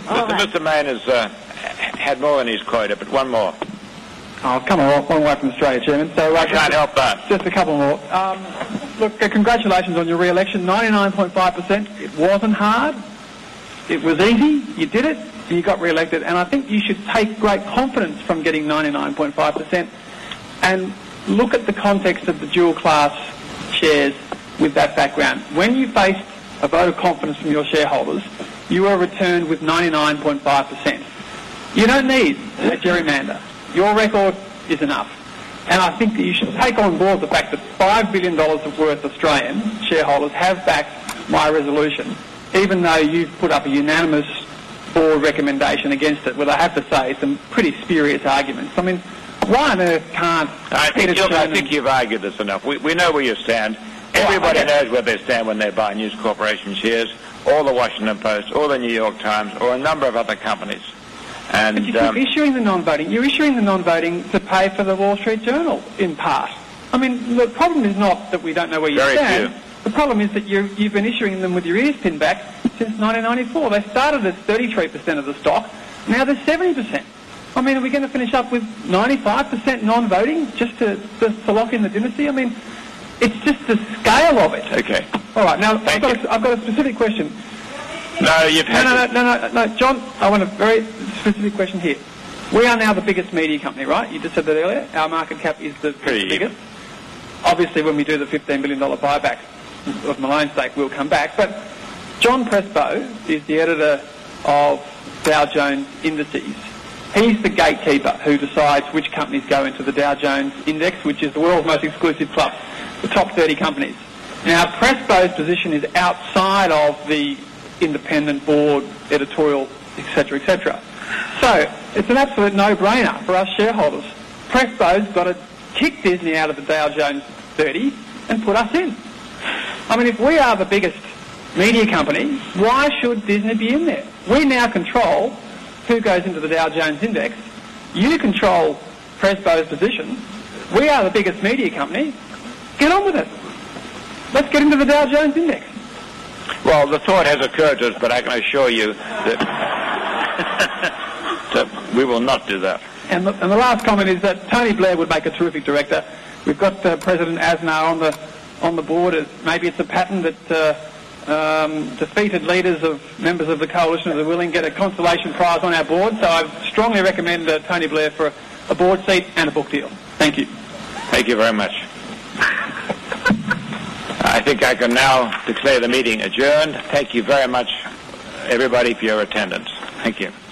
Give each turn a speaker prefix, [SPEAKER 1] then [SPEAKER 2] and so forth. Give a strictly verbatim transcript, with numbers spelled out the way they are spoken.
[SPEAKER 1] Mister Mister Mayne has uh, had more than his quota, but one more.
[SPEAKER 2] Oh, come on, long way from Australia, Chairman. So uh,
[SPEAKER 1] I can't help that.
[SPEAKER 2] Just a couple more. Um, look, uh, congratulations on your re-election. ninety-nine point five percent. It wasn't hard. It was easy. You did it, and you got re-elected. And I think you should take great confidence from getting ninety-nine point five percent and look at the context of the dual-class shares with that background. When you faced a vote of confidence from your shareholders, you were returned with ninety-nine point five percent. You don't need a gerrymander. Your record is enough. And I think that you should take on board the fact that five billion dollars of worth Australian shareholders have backed my resolution, even though you've put up a unanimous board recommendation against it, with, I have to say, some pretty spurious arguments. I mean, why on earth can't...
[SPEAKER 1] I think, I think you've argued this enough. We, we know where you stand. Everybody
[SPEAKER 2] well, okay.
[SPEAKER 1] knows where they stand when they buy News Corporation shares, or the Washington Post, or the New York Times, or a number of other companies. And
[SPEAKER 2] but you
[SPEAKER 1] um,
[SPEAKER 2] keep issuing the non-voting. You're issuing the non-voting to pay for the Wall Street Journal, in part. I mean, the problem is not that we don't know where you
[SPEAKER 1] very
[SPEAKER 2] stand.
[SPEAKER 1] Few.
[SPEAKER 2] The problem is that you've, you've been issuing them with your ears pinned back since nineteen ninety-four. They started as thirty-three percent of the stock. Now they're seventy percent. I mean, are we going to finish up with ninety-five percent non-voting just to, just to lock in the dynasty? I mean, it's just the scale of it.
[SPEAKER 1] Okay.
[SPEAKER 2] All right. Now, I've got,
[SPEAKER 1] you.
[SPEAKER 2] a, I've got a specific question.
[SPEAKER 1] No, you've had...
[SPEAKER 2] No, no, no, no, no, no, John, I want a very specific question here. We are now the biggest media company, right? You just said that earlier. Our market cap is the
[SPEAKER 1] Pretty
[SPEAKER 2] biggest. Obviously, when we do the fifteen billion dollars buyback of Malone's stake, we'll come back. But John Prespo is the editor of Dow Jones Indices. He's the gatekeeper who decides which companies go into the Dow Jones Index, which is the world's most exclusive club, the top thirty companies. Now, Prespo's position is outside of the independent board, editorial, et cetera, et cetera. So, it's an absolute no-brainer for us shareholders. Prespo's got to kick Disney out of the Dow Jones thirty and put us in. I mean, if we are the biggest media company, why should Disney be in there? We now control who goes into the Dow Jones Index. You control Prespo's position. We are the biggest media company. Get on with it. Let's get into the Dow Jones Index.
[SPEAKER 1] Well, the thought has occurred to us, but I can assure you that, that we will not do that.
[SPEAKER 2] And the, and the last comment is that Tony Blair would make a terrific director. We've got uh, President Aznar on the on the board. Maybe it's a pattern that uh, um, defeated leaders of members of the coalition of the willing get a consolation prize on our board. So I strongly recommend uh, Tony Blair for a, a board seat and a book deal. Thank you.
[SPEAKER 1] Thank you very much. I think I can now declare the meeting adjourned. Thank you very much, everybody, for your attendance. Thank you.